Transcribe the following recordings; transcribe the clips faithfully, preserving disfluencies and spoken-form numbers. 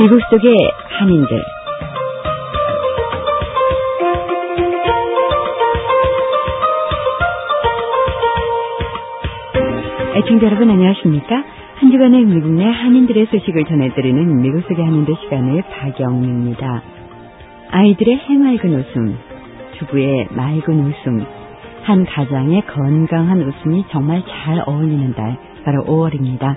미국 속의 한인들. 애청자 여러분 안녕하십니까? 한 주간의 미국 내 한인들의 소식을 전해드리는 미국 속의 한인들 시간의 박영미입니다. 아이들의 해맑은 웃음, 주부의 맑은 웃음, 한 가장의 건강한 웃음이 정말 잘 어울리는 달, 바로 오월입니다.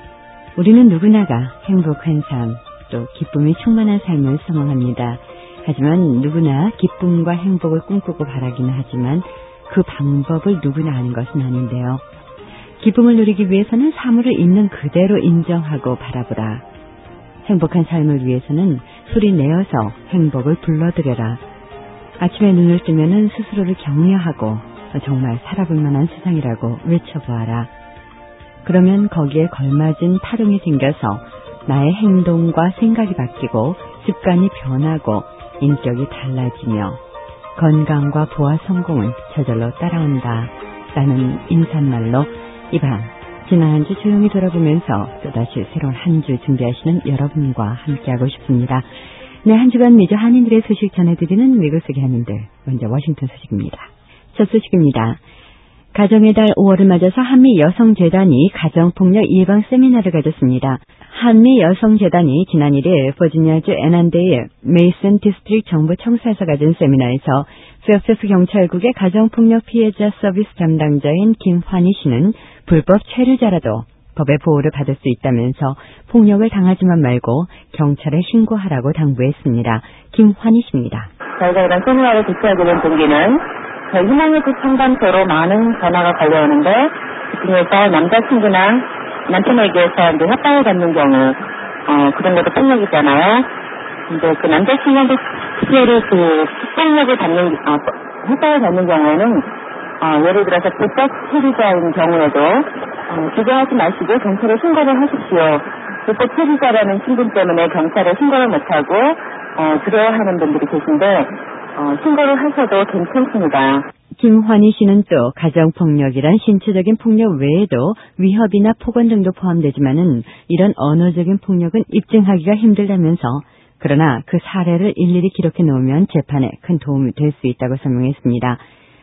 우리는 누구나가 행복한 삶, 또 기쁨이 충만한 삶을 소망합니다. 하지만 누구나 기쁨과 행복을 꿈꾸고 바라기는 하지만 그 방법을 누구나 아는 것은 아닌데요. 기쁨을 누리기 위해서는 사물을 있는 그대로 인정하고 바라보라. 행복한 삶을 위해서는 소리 내어서 행복을 불러들여라. 아침에 눈을 뜨면은 스스로를 격려하고 정말 살아볼 만한 세상이라고 외쳐보아라. 그러면 거기에 걸맞은 파동이 생겨서 나의 행동과 생각이 바뀌고 습관이 변하고 인격이 달라지며 건강과 부와 성공은 저절로 따라온다. 라는 인사말로 이 밤 지난 한 주 조용히 돌아보면서 또다시 새로운 한 주 준비하시는 여러분과 함께하고 싶습니다. 네, 한 주간 미주 한인들의 소식 전해드리는 미국 속의 한인들. 먼저 워싱턴 소식입니다. 첫 소식입니다. 가정의 달 오월을 맞아서 한미 여성재단이 가정폭력 예방 세미나를 가졌습니다. 한미 여성재단이 지난 일 일 버지니아주 애난데의 메이슨 디스트릭트 정부 청사에서 가진 세미나에서 페어팩스 경찰국의 가정폭력 피해자 서비스 담당자인 김환희 씨는 불법 체류자라도 법의 보호를 받을 수 있다면서 폭력을 당하지만 말고 경찰에 신고하라고 당부했습니다. 김환희 씨입니다. 저희가 이런 세미나를 개최하게 된 동기는 저희 희망의 집 상담소로 많은 전화가 걸려오는데 그중에서 남자친구나 남편에게서 이제 협박을 받는 경우 어, 그런 것도 폭력이잖아요. 근데 그 남자친구한테 특별히 그 폭력을 받는 어, 협박을 받는 경우에는 어, 예를 들어서 불법 체류자인 경우에도 어, 주저하지 마시고 경찰에 신고를 하십시오. 불법 체류자라는 신분 때문에 경찰에 신고를 못하고 어, 두려워하는 분들이 계신데 어, 신고를 하셔도 괜찮습니다. 김환희 씨는 또 가정폭력이란 신체적인 폭력 외에도 위협이나 폭언 등도 포함되지만은 이런 언어적인 폭력은 입증하기가 힘들다면서 그러나 그 사례를 일일이 기록해 놓으면 재판에 큰 도움이 될 수 있다고 설명했습니다.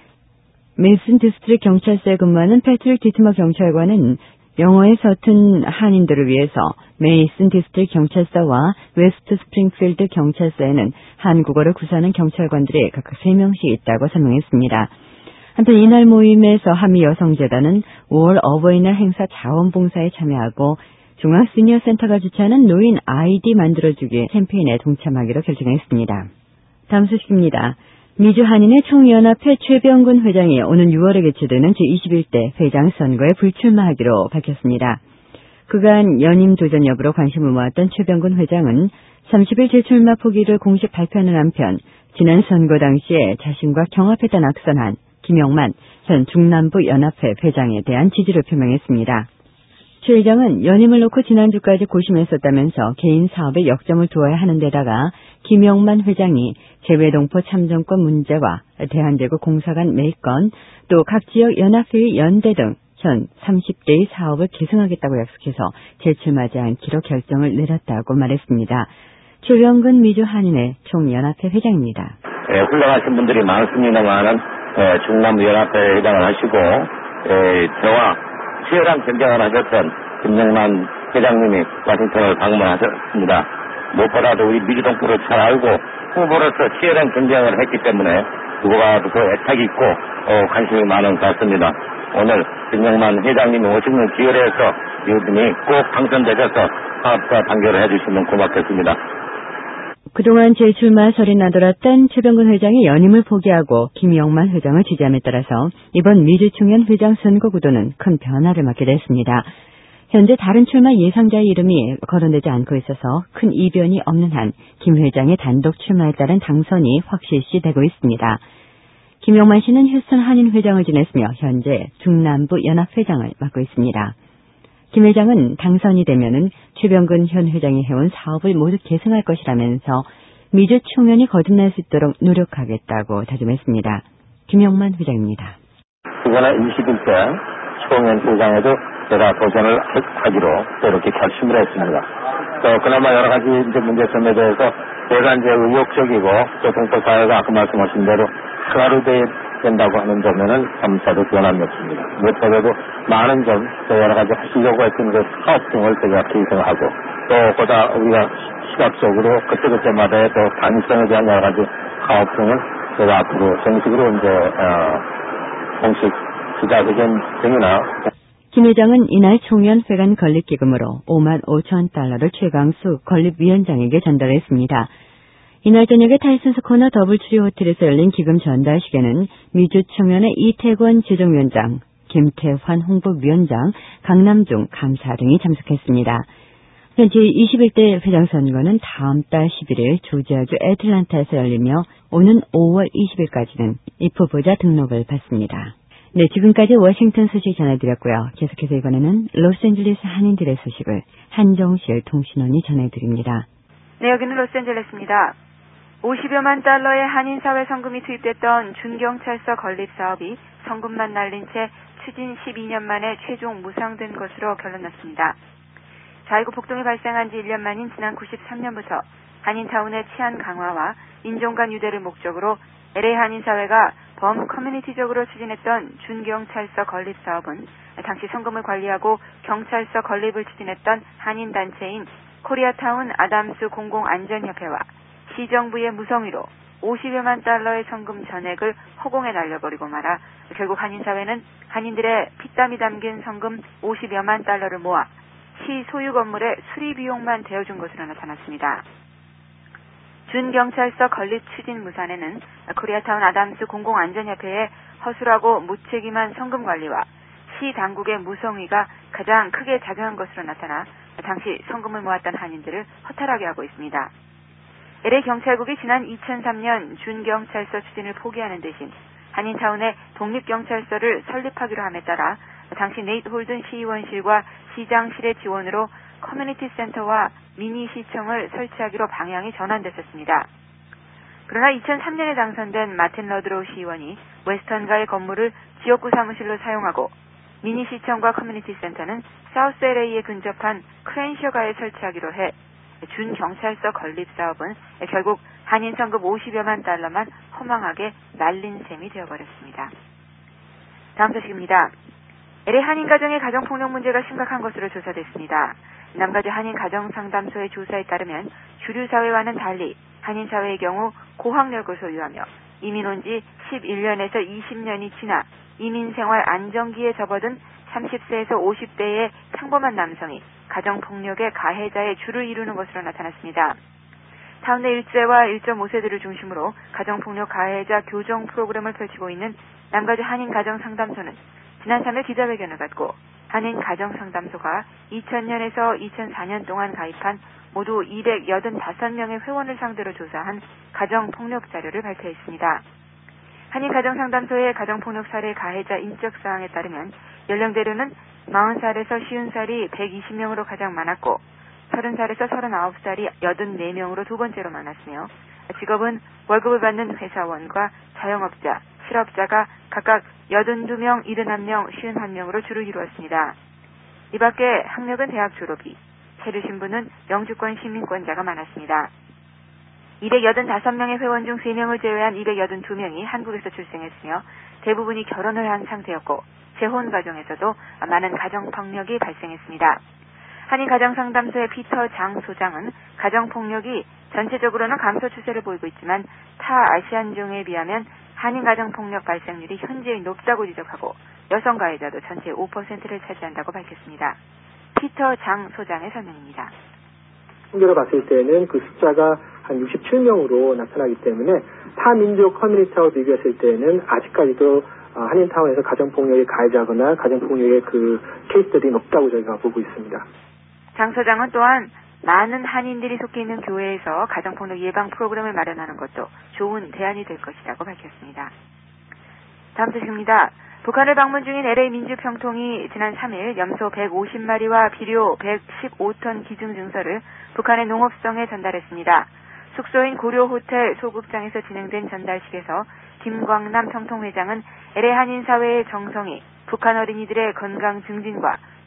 메이슨 디스트릭트 경찰서에 근무하는 패트릭 디트머 경찰관은 영어에 서툰 한인들을 위해서 메이슨 디스트릭트 경찰서와 웨스트 스프링필드 경찰서에는 한국어를 구사하는 경찰관들이 각각 세 명씩 있다고 설명했습니다. 한편 이날 모임에서 한미 여성재단은 오월 어버이날 행사 자원봉사에 참여하고 중앙 시니어 센터가 주최하는 노인 아이디 만들어주기 캠페인에 동참하기로 결정했습니다. 다음 소식입니다. 미주 한인의 총연합회 최병근 회장이 오는 유월에 개최되는 제이십일 대 회장 선거에 불출마하기로 밝혔습니다. 그간 연임 도전 여부로 관심을 모았던 최병근 회장은 삼십 일 재출마 포기를 공식 발표하는 한편 지난 선거 당시에 자신과 경합했던 악선한 김영만 현 중남부 연합회 회장에 대한 지지를 표명했습니다. 최 회장은 연임을 놓고 지난주까지 고심했었다면서 개인 사업에 역점을 두어야 하는 데다가 김영만 회장이 재외동포 참정권 문제와 대한제국 공사관 매건 또 각 지역 연합회의 연대 등 현 삼십 대의 사업을 계승하겠다고 약속해서 재출마하지 않기로 결정을 내렸다고 말했습니다. 최병근 미주 한인의 총연합회 회장입니다. 예, 훌륭하신 분들이 많습니다만은 예, 중남부 연합회 회장을 하시고 예, 저와 치열한 경쟁을 하셨던 김영만 회장님이 워싱턴을 방문하셨습니다. 무엇보다도 우리 미주동포를 잘 알고 후보로서 치열한 경쟁을 했기 때문에 누구보다도 그 애착이 있고 어, 관심이 많은 것 같습니다. 오늘 김영만 회장님이 오시는 기회에서 이분이 꼭 당선되셔서 사업과 단결을 해주시면 고맙겠습니다. 그동안 재출마 설이 나돌았던 최병근 회장이 연임을 포기하고 김영만 회장을 지지함에 따라서 이번 미주총연 회장 선거 구도는 큰 변화를 맞게 됐습니다. 현재 다른 출마 예상자의 이름이 거론되지 않고 있어서 큰 이변이 없는 한 김 회장의 단독 출마에 따른 당선이 확실시되고 있습니다. 김영만 씨는 휴스턴 한인 회장을 지냈으며 현재 중남부 연합회장을 맡고 있습니다. 김 회장은 당선이 되면은 최병근 현 회장이 해온 사업을 모두 계승할 것이라면서 미주 총연이 거듭날 수 있도록 노력하겠다고 다짐했습니다. 김영만 회장입니다. 이번에 이십일 대 총연 회장에도 제가 도전을 하기로 또 이렇게 결심을 했습니다. 또 그나마 여러 가지 이제 문제점에 대해서 제가 이제 의욕적이고 또 동포 사회가 아까 말씀하신 대로 하나로 된다고 하는 점에는 감사도 변함이 없습니다. 무엇보다도 많은 점, 또 여러 가지 하시려고 했던 그 사업 등을 제가 기획하고 또 보다 우리가 시각적으로 그때그때마다의 또 단위성에 대한 여러 가지 사업 등을 제가 앞으로 정식으로 이제 어, 공식 기자회견 등이나 김 회장은 이날 총연회관 건립기금으로 오만 오천 달러를 최강수 건립위원장에게 전달했습니다. 이날 저녁에 타이슨 스코너 더블 트리 호텔에서 열린 기금 전달식에는 미주 총연회 이태권 재정위원장, 김태환 홍보위원장, 강남중 감사 등이 참석했습니다. 현지 이십일 대 회장 선거는 다음 달 십일일 조지아주 애틀란타에서 열리며 오는 오월 이십일까지는 입후보자 등록을 받습니다. 네, 지금까지 워싱턴 소식 전해드렸고요. 계속해서 이번에는 로스앤젤레스 한인들의 소식을 한정실 통신원이 전해드립니다. 네, 여기는 로스앤젤레스입니다. 오십여만 달러의 한인사회 성금이 투입됐던 준경찰서 건립 사업이 성금만 날린 채 추진 십이 년 만에 최종 무상된 것으로 결론났습니다. 자이고 폭동이 발생한 지 일 년 만인 지난 구십삼 년부터 한인타운의 치안 강화와 인종간 유대를 목적으로 엘에이 한인사회가 범 커뮤니티적으로 추진했던 준경찰서 건립 사업은 당시 성금을 관리하고 경찰서 건립을 추진했던 한인단체인 코리아타운 아담스 공공안전협회와 시정부의 무성의로 오십여만 달러의 성금 전액을 허공에 날려버리고 말아 결국 한인사회는 한인들의 피땀이 담긴 성금 오십여만 달러를 모아 시 소유 건물의 수리 비용만 대어준 것으로 나타났습니다. 준경찰서 건립 추진 무산에는 코리아타운 아담스 공공안전협회의 허술하고 무책임한 성금 관리와 시 당국의 무성의가 가장 크게 작용한 것으로 나타나 당시 성금을 모았던 한인들을 허탈하게 하고 있습니다. 엘에이 경찰국이 지난 이천삼 년 준경찰서 추진을 포기하는 대신 한인타운에 독립경찰서를 설립하기로 함에 따라 당시 네이트 홀든 시의원실과 시장실의 지원으로 커뮤니티 센터와 미니시청을 설치하기로 방향이 전환됐었습니다. 그러나 이천삼 년에 당선된 마틴 러드로우 시의원이 웨스턴가의 건물을 지역구 사무실로 사용하고 미니시청과 커뮤니티 센터는 사우스 엘에이에 근접한 크랜셔가에 설치하기로 해 준경찰서 건립 사업은 결국 한인 성금 오십여만 달러만 허망하게 날린 셈이 되어버렸습니다. 다음 소식입니다. 엘에이 한인 가정의 가정폭력 문제가 심각한 것으로 조사됐습니다. 남가주 한인 가정상담소의 조사에 따르면 주류 사회와는 달리 한인 사회의 경우 고학력을 소유하며 이민 온 지 십일 년에서 이십 년이 지나 이민 생활 안정기에 접어든 삼십 세에서 오십 대의 평범한 남성이 가정폭력의 가해자의 줄을 이루는 것으로 나타났습니다. 타운 내 일 세와 일 점 오 세들을 중심으로 가정폭력 가해자 교정 프로그램을 펼치고 있는 남가주 한인 가정상담소는 지난 삼 일 기자회견을 갖고 한인 가정상담소가 이천 년에서 이천사 년 동안 가입한 모두 이백팔십오 명의 회원을 상대로 조사한 가정폭력 자료를 발표했습니다. 한인 가정상담소의 가정폭력 사례 가해자 인적사항에 따르면 연령대로는 마흔 살에서 쉰 살이 백이십 명으로 가장 많았고 서른 살에서 서른아홉 살이 팔십사 명으로 두 번째로 많았으며 직업은 월급을 받는 회사원과 자영업자, 실업자가 각각 팔십이 명, 칠십일 명, 오십일 명으로 주를 이루었습니다. 이 밖에 학력은 대학 졸업이, 체류 신분은 영주권 시민권자가 많았습니다. 이백팔십오 명의 회원 중 세 명을 제외한 이백팔십이 명이 한국에서 출생했으며 대부분이 결혼을 한 상태였고 재혼 가정에서도 많은 가정폭력이 발생했습니다. 한인 가정상담소의 피터 장 소장은 가정폭력이 전체적으로는 감소 추세를 보이고 있지만 타 아시안종에 비하면 한인 가정폭력 발생률이 현재 높다고 지적하고 여성 가해자도 전체의 오 퍼센트를 차지한다고 밝혔습니다. 피터 장 소장의 설명입니다. 통계로 봤을 때는 그 숫자가 한 육십칠 명으로 나타나기 때문에 타 민족 커뮤니티하고 비교했을 때는 아직까지도 한인타운에서 가정폭력의 가해자거나 가정폭력의 그 케이스들이 높다고 저희가 보고 있습니다. 장 소장은 또한 많은 한인들이 속해 있는 교회에서 가정폭력 예방 프로그램을 마련하는 것도 좋은 대안이 될 것이라고 밝혔습니다. 다음 소식입니다. 북한을 방문 중인 엘에이 민주평통이 지난 삼 일 염소 백오십 마리와 비료 백십오 톤 기증 증서를 북한의 농업성에 전달했습니다. 숙소인 고려호텔 소극장에서 진행된 전달식에서 김광남 평통회장은 엘에이 한인사회의 정성이 북한 어린이들의 건강 증진과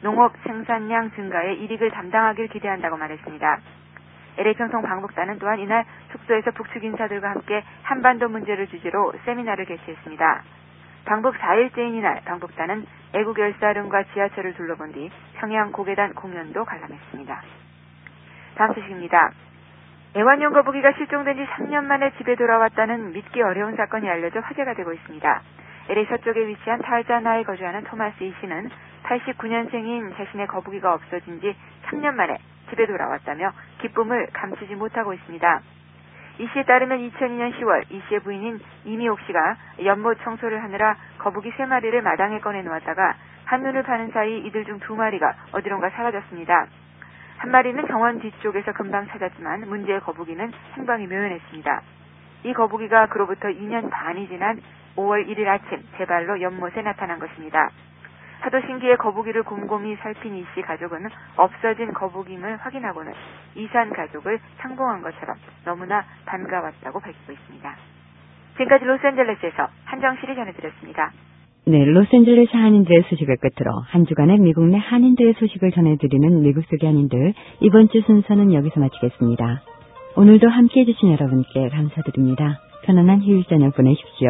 농업 생산량 증가에 이익을 담당하길 기대한다고 말했습니다. 엘에이 평통 방북단은 또한 이날 숙소에서 북측 인사들과 함께 한반도 문제를 주제로 세미나를 개최했습니다. 방북 사 일째인 이날 방북단은 애국 열사릉과 지하철을 둘러본 뒤 평양 고개단 공연도 관람했습니다. 다음 소식입니다. 애완용 거북이가 실종된 지 삼 년 만에 집에 돌아왔다는 믿기 어려운 사건이 알려져 화제가 되고 있습니다. 엘에이 서쪽에 위치한 탈자나에 거주하는 토마스 이 씨는 팔십구 년생인 자신의 거북이가 없어진 지 삼 년 만에 집에 돌아왔다며 기쁨을 감추지 못하고 있습니다. 이 씨에 따르면 이천이 년 시월 이 씨의 부인인 이미옥 씨가 연못 청소를 하느라 거북이 세 마리를 마당에 꺼내놓았다가 한눈을 파는 사이 이들 중 두 마리가 어디론가 사라졌습니다. 한 마리는 정원 뒤쪽에서 금방 찾았지만 문제의 거북이는 행방이 묘연했습니다. 이 거북이가 그로부터 이 년 반이 지난 오월 일일 아침 제 발로 연못에 나타난 것입니다. 하도 신기해 거북이를 곰곰이 살핀 이 씨 가족은 없어진 거북임을 확인하고는 이산 가족을 상봉한 것처럼 너무나 반가웠다고 밝히고 있습니다. 지금까지 로스앤젤레스에서 한정실이 전해드렸습니다. 네, 로스앤젤레스 한인들의 소식을 끝으로 한 주간의 미국 내 한인들의 소식을 전해드리는 미국 속의 한인들, 이번 주 순서는 여기서 마치겠습니다. 오늘도 함께해 주신 여러분께 감사드립니다. 편안한 휴일 저녁 보내십시오.